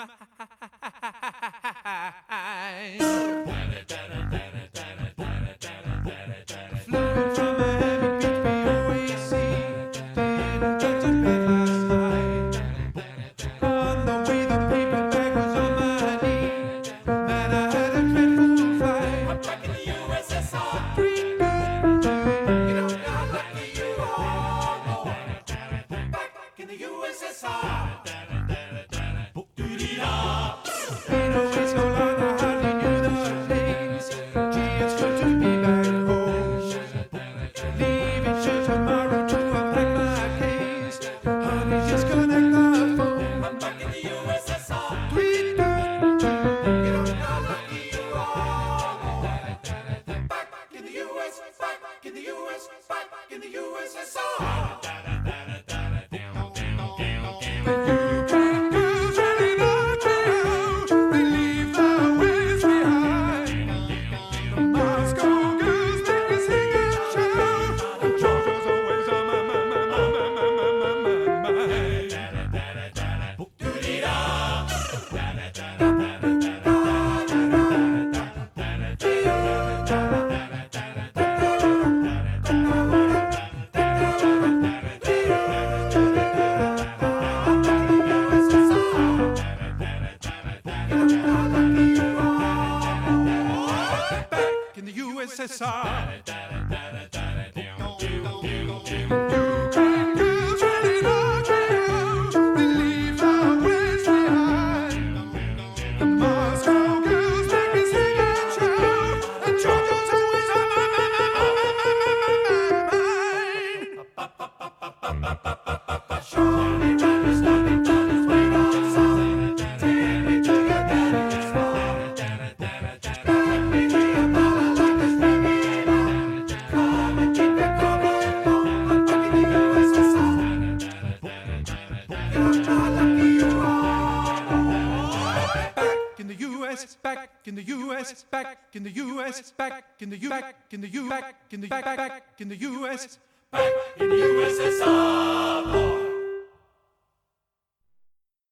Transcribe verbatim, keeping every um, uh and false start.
Flew from Miami Beach, B O A C. Didn't get to bed last night. On the way, the paper bag was on my knee. Man, I had a dreadful flight. I'm back in the U S S R. Free. You don't know how lucky you are. Back in the U S S R. Ain't no way so long, I hardly knew the place. Gee, it's good to be back home. Leaving church tomorrow to unpack my case. Honey, just connect the phone. I'm back in the U S S R. Tweet. You don't know how lucky you are. Back in the U S, back in the U S, back in the U S S R. Girls running out town, they leave the West behind. The Moscow girls make me sing and shout. And Georgia's always on my, my, my, my, my, my, my, my mind. Back in the U S S R. Ukraine girls running out town, they leave the West behind. The Moscow girls make me sing and shout, and Georgia's always on my, my, my, my, my, my, my mind. Surely when we stop it on his way down south, take me to your daddy's farm. Let me be a ballad like this baby now. Come and keep it coming on. I'm back in the U S S R. You don't know how lucky you are. Back in the U S, back in the U S, back in the U S, back in the U, back in the U, back in the back, back in the U S. Back in the U S S R.